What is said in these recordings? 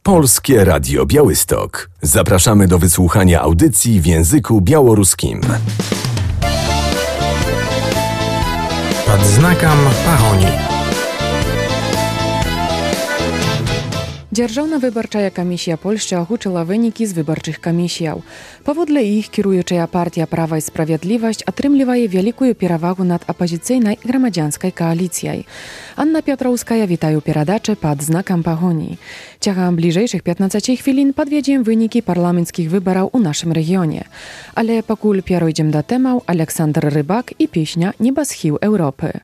Polskie Radio Białystok. Zapraszamy do wysłuchania audycji w języku białoruskim. Pod znakом pahoni. Дзяржаўна выбарчая камісія Польшчы агучыла вынікі з выбарчых камісіяў. Паводле іх кіруючая партія «Права і справядлівасць» атрымлівае вялікую перавагу над апазіцыйнай грамадзянскай кааліцыяй. Анна Пятраўская вітае ў перадачы «Пад знаком пагоні». Цягам бліжэйшых 15 хвілін падведзем вынікі парламенцкіх выбараў у нашым рэгіёне. Але пакуль перайдзем да тэмаў, Александр Рыбак і песня «Небасхіл Еўропы».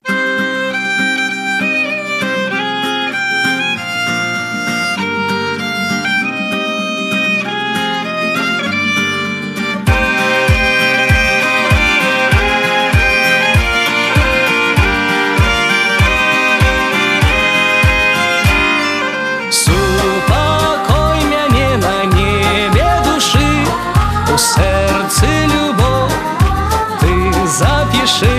Сердце любовь, ты запиши,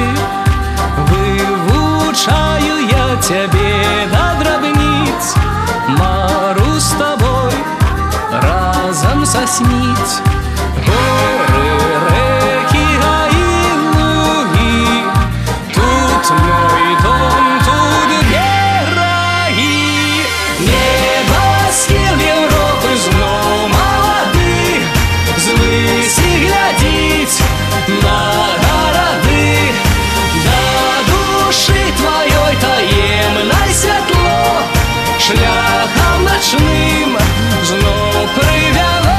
вывучаю я тебе до дробниц, Мару с тобой разом соснить. Горы, реки, гаи, луги, тут мой дом, тут герои. Небосхил Европы знов молодых, звыси глядеть на городы, до души твоей таемной светло, шляхом ночным знов привело.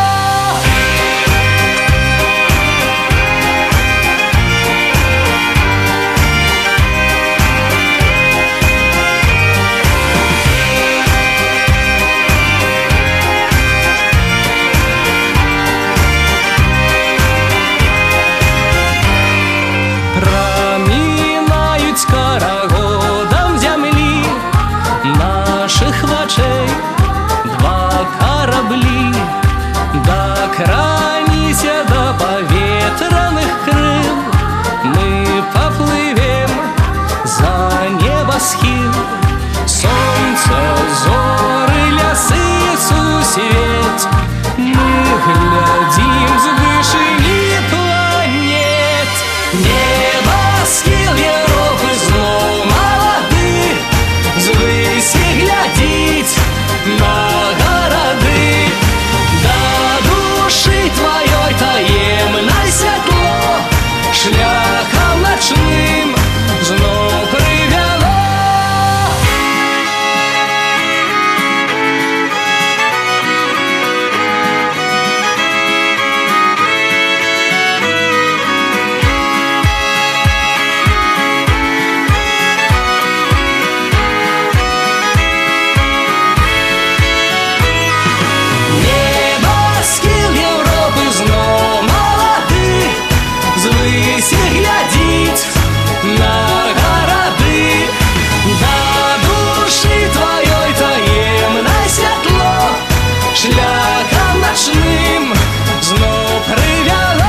Проминают скорогодом земли наших вачей два корабли, докранися до поветранных крыл, мы поплывем за небосхил. Солнце, зоры, лесы, сусвет, мы глядим с вышини планет. Небосхил Европы знов молодых, звыси глядеть на городы, до души твоей таемной светло, шляхом ночным знов привело. Небосхил Европы знов молодых, звыси глядеть на городы, до души твоей таемной светло, шляхом ночным знов привело.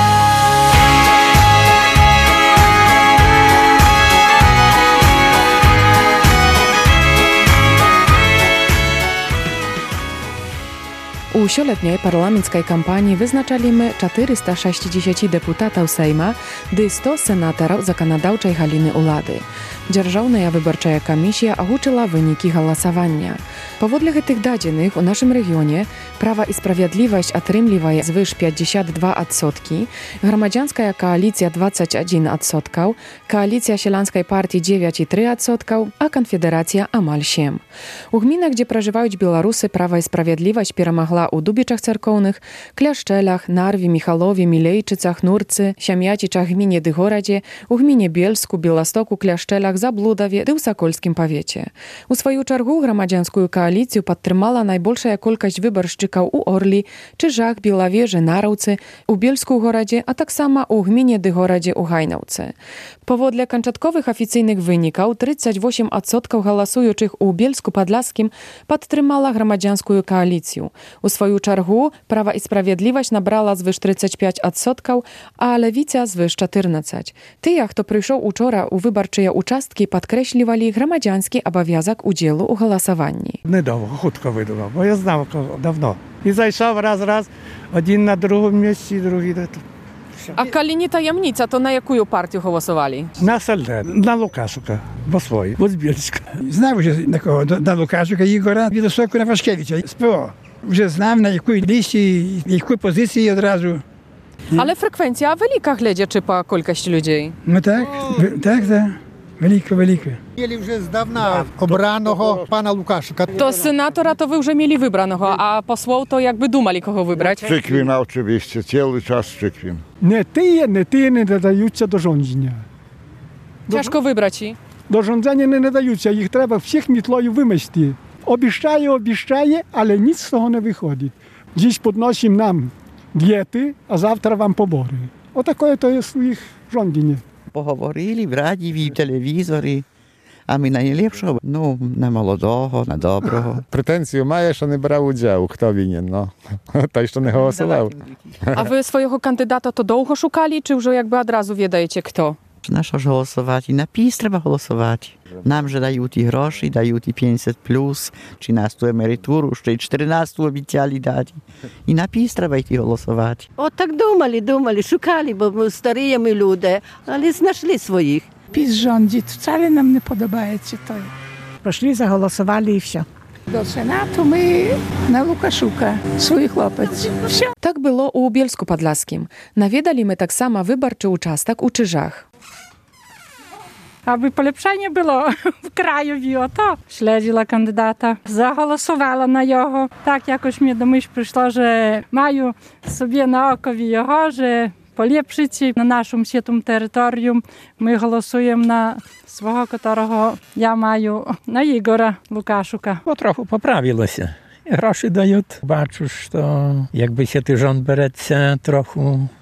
У сёлетняй парламенцкай кампаніі вызначалі мы 460 дэпутатаў Сейма ды 100 сенатараў заканадаўчай галіны ўлады. Дзяржаўная выбарчая камісія агучыла вынікі галасавання. Паводле гэтых дадзеных у нашым рэгіёне «Права і справядлівасць» атрымлівае звыш 52%, грамадзянская кааліцыя 21%, кааліцыя сялянскай партіі 9,3%, а канфедэрацыя амаль 7%. У гмінах, дзе пражываюць беларусы, «Права і справядлівасць» перамагла ў Дубічах царкоўных, Кляшчэлях, Нарве, Міхалове, Мілейчыцах, Нурцы, Сям'яцічах, гміне ды горадзе, у гміне Бельску, Беластоку, Кляшчэлях, Заблудаве ды ў Сакольскім павеце. У сваю чаргу грамадзянскую кааліцыю падтрымала найбольшая колькасць выбаршчыкаў у Орлі, Чыжах, Белавежы, Нараўцы, у Бельску горадзе, а таксама ў гміне ды горадзе ў Гайнаўцы. Паводле канчатковых афіцыйных вынікаў 38% галасуючых у Бельску-Падляскім падтрымала грамадзянскую кааліцыю. У свою чаргу Права і Справедливість набрала звыш 35%, а Левіця звыш 14%. Тыя, хто прыйшоў учора ў выбарчыя участкі, падкрэслівалі грамадзянскі абавязак удзелу ў галасаванні. Недовго, хутко видавав, бо я знав давно. І зайшов раз, один на другому місці, другий на тому. А калі не таємниця, то на яку партію голосували? На СЛД, на Лукашука, бо свої, бо з Бєльська. Знав вже на Лукашука Ігора від Осоку на Вашкевича, СПО. Вже знав, на якій лісі, якій позиції одразу. Але фреквенція велика, глядячи по кількості людей. Ну так. Велика. Mieli вже здавна обраного пана Лукашука. To senatora to wy już mieli wybranego, a posłów to jakby dumali, kogo wybrać. Czykwiń oczywiście, cały czas Czykwiń. Не ті не надаються до rządzenia. Ciężko wybrać i. До rządzenia не надаються, їх треба всіх мітлою вимести. Обіщає, але ніц з того не виходить. Dziś podnosimy nam diety, a завтра вам побори. Отакое то є їх rządzenie. Поговорили в радіо, в телевізорі, а ми найліпшого, на молодого, на доброго. Претензію має, що не брав удзял, хто винен, той, що не голосував. A wy swojego kandydata to długo szukali, czy już jakby od razu wiedziecie kto? На що ж голосувати? На ПІС треба голосувати. Нам же дають і гроші, дають і 50+, 13-ту емеритуру, ще й 14-ту обіцяли дати. І на ПІС треба йти голосувати. От так думали, шукали, бо ми старі ми люди, але знайшли своїх. PiS rządzi, wcale nam nie podoba się to. Poszli, zagłosowali i все. Do Senatu my na Łukaszuka, swój chłopiec. Все. Tak było u Bielsku Podlaskim. Nawiedali my tak samo wyborczy uczastek u Czyżach. Аби поліпшення було в краєві, ото слідила кандидата, заголосувала на його. Так якось мені до мислі прийшло, що маю собі на окові його, що поліпшити на нашому сітому територію. Ми голосуємо на свого, котрого я маю, на Ігора Лукашука. Трохи поправилося. Гроші дають. Бачу, що якби сіти rząd береться трохи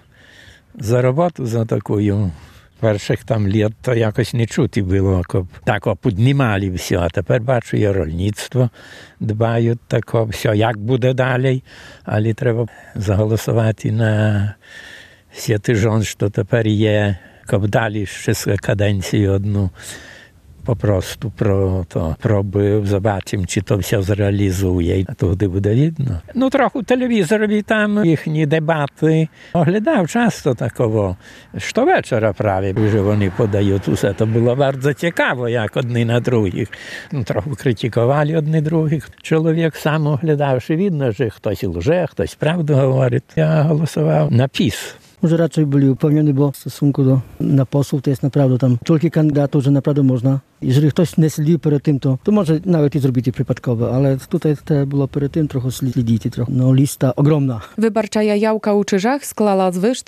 за роботу, за такою. Перших там літ то якось не чути було, так піднімали все, а тепер бачу, і рольництво дбають тако, все, як буде далі, але треба заголосувати на сіти rząd, що тепер є, щоб далі ще каденцію одну. Po prostu pробив, zobaczymy, czy to się zrealizuje, a to wtedy będzie widno. No trochę telewizorowi tam їхні дебати oglądał często takowo, що вечора prawie, że oni podają uсе. To było bardzo ciekawe, jak одні на других. No trochę krytykowali одні других. Człowiek sam oglądawszy, widno, że ktoś lże, ktoś prawdę mówi. Ja głosował na PiS. Może raczej byli upewnieni, bo w stosunku na posłów to jest naprawdę tam tyle kandydatów, że naprawdę można. Jeżeli ktoś nie śledził przed tym, to może nawet i zrobić przypadkowo, ale tutaj było przed tym trochę śledzić, lista ogromna. Wyborczaja jałka u Czyżach sklala zwyż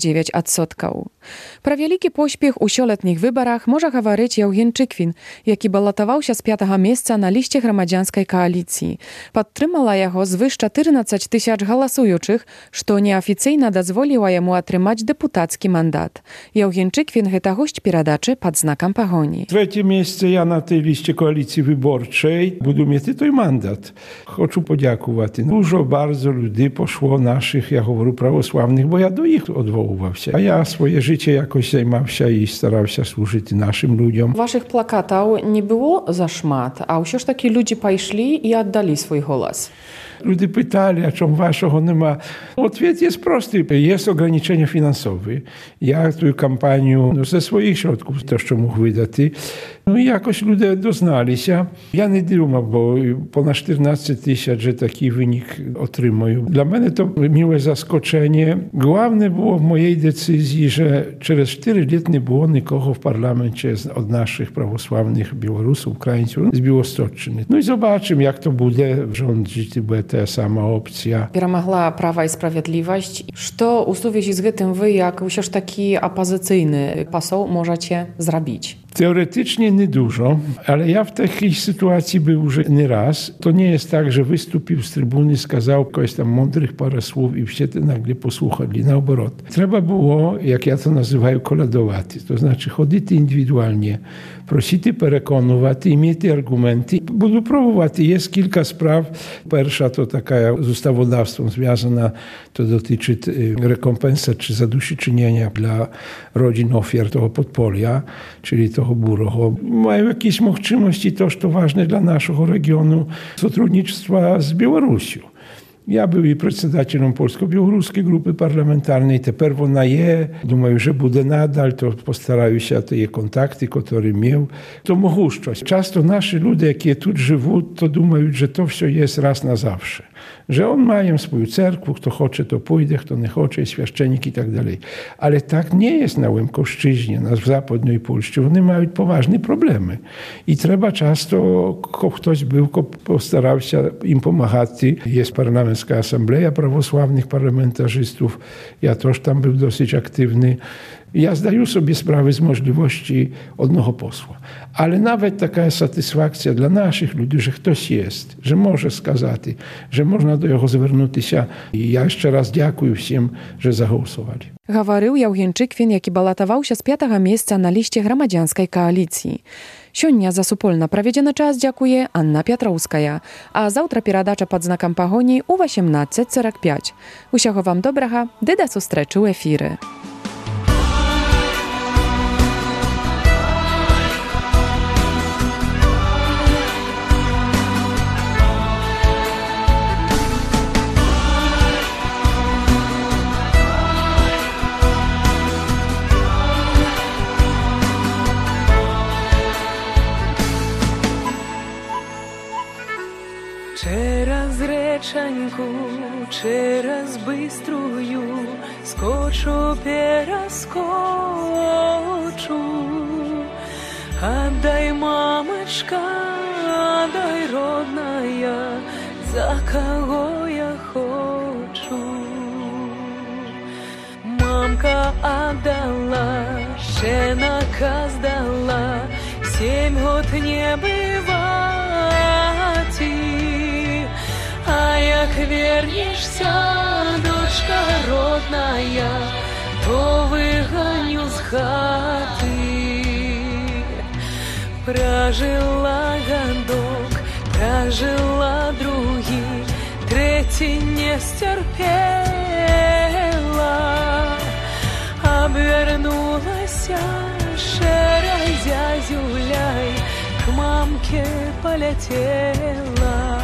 39%. Prawieliki pośpiech u sioletnich wyborach może gawaryć Jałgien Czykwiń, jaki balotował się z 5. miejsca na liście gramadzianskiej koalicji. Podtrzymała jego zwyż 14 000 głasujących, co nieoficjalnie dozwoliła jemu otrzymać deputacki mandat. Jałgien Czykwiń chyta gość piradaczy pod znakiem pagoni. Trzecie miejsce ja na tej liście koalicji wyborczej budu mieć той mandat. Хочу подякувати. Dużo bardzo ludzi poszło naszych, ja говорю, prawosławnych, bo ja do ich odwoływał się. A ja swoje życie jakoś zajmował się i starał się służyć naszym ludziom. Waszych plakatów nie było za szmat, a już takie ludzie poszli i oddali swój głos. Ludzie pytali, a czemu waszego nie ma. Odpowiedź jest prosty. Jest ograniczenia finansowe. Ja tę kampanię ze swoich środków też co mógł wydać. No i jakoś ludzie doznali się. Ja nie dumam, bo ponad 14 000, że taki wynik otrzymują. Dla mnie to miłe zaskoczenie. Główne było w mojej decyzji, że przez 4 lata nie było nikogo w parlamencie od naszych prawosławnych Białorusów, Ukraińców z Białostocczyny. No i zobaczymy, jak to będzie rządzić, będzie ta sama opcja. Перемогла Права і Справедливість. Що у сувязі з гэтым ви, як ўсё ж такі апозиційний посол, можете зробити? Teoretycznie niedużo, ale ja w takiej sytuacji był już nie raz. To nie jest tak, że wystąpił z trybuny, skazał kogoś tam mądrych parę słów i wszyscy nagle posłuchali. Na obrot. Trzeba było, jak ja to nazywаю, koledować. To znaczy chodzić indywidualnie, prosić переконувати, mieć argumenty. Буду пробувати. Jest kilka spraw. Pierwsza to taka z ustawodawstwem związana, to dotyczy rekompensat czy zadośćuczynienia dla rodzin ofiar tego podpolia, czyli tego buroho. Mają jakieś możliwości, to ważne dla naszego regionu, сотрудничества z Białorusią. Ja był i przedstawicielem polsko-białoruskiej grupy parlamentarnej. Teraz ona je. Думаю, że będzie nadal. To postarają się te kontakty, które miał. To możliwość. Często nasi ludzie, jakie tu żyją, to думаją, że to wszystko jest raz na zawsze. Że on mają swoją cerkwu, kto chce, to pójdzie, kto nie chce, świeszczenik i tak dalej. Ale tak nie jest na Łemkoszczyźnie, na zachodniej Polsce. One mają poważne problemy. I trzeba często, ktoś był, postarał się im pomagać. Jest Parlamentarna Asambleja Prawosławnych Parlamentarzystów. Ja też tam był dosyć aktywny. Ja zdaję sobie sprawę z możliwości jednego posła. Ale nawet taka satysfakcja dla naszych ludzi, że ktoś jest, że może skazać, że można do niego zwrócić się. I ja jeszcze raz dziękuję wszystkim, że zagłosowali. Говорив Яўгенчыквін, які балатаваўся з 5-го месца на лісце грамадзянскай кааліцыі. Сёння за супольна праведзены час дзякуе Анна Пятроўская, а заўтра перадача пад знакам пагоні ў 18:45. Усяго вам добрага, ды да сустрэчы ў эфіры. Через реченьку, через быструю скочу, перескочу. Отдай, мамочка, отдай, родная, за кого я хочу. Мамка отдала, ще наказ дала, 7 год не бывать. А як вернешься, дочка родная, то выгоню с хаты. Прожила годок, прожила другий, третий не стерпела. Обернулась шерой зязюляй, к мамке полетела.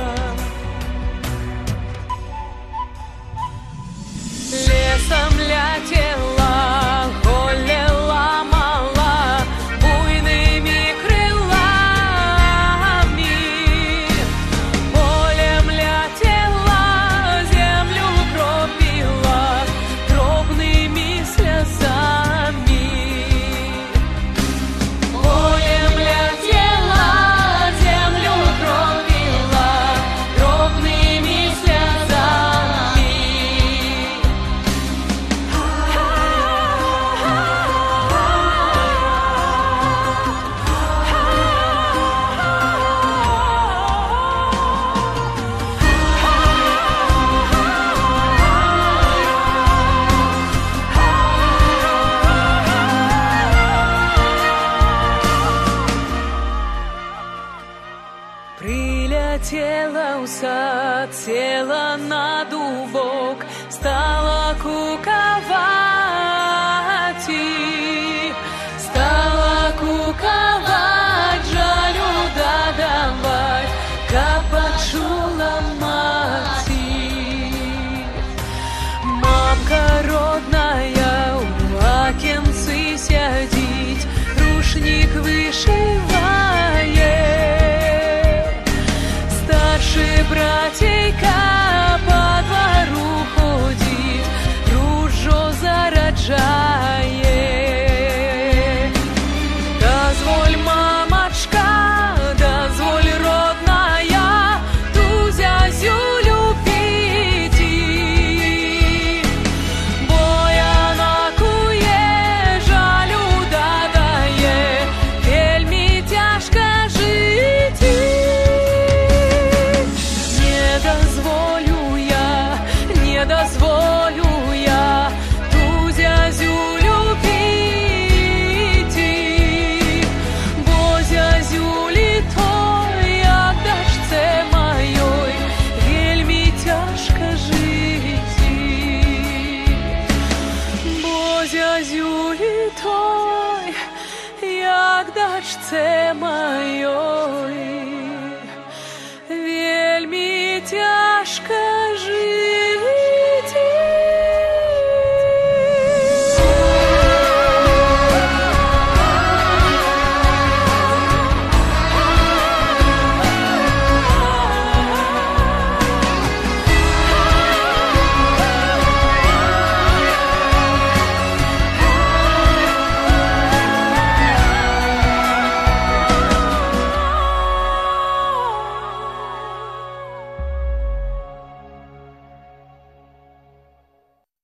Лесом летела, холела мала, буйными крылами. Полем летела, землю кропила, дробными слезами. Полем летела, землю кропила, дробными слезами. Прилетела в сад, села на дубок, стала куковать, стала куковать, жалю давать, как почула мать. Мамка родная, у окенцы сядить, рушник вышивает. Старший братейка по двору ходит, ружо зараджает. Дозволь, мамочка, дозволь, родная, ту зязю любить. Бо я накує, жалю дадає, дозволю я, не дозволю я ту зязю любити, бо зязюлі той, як дачце маёй, вельмі тяжко жити, бо зязюлі той, як дачце маёй,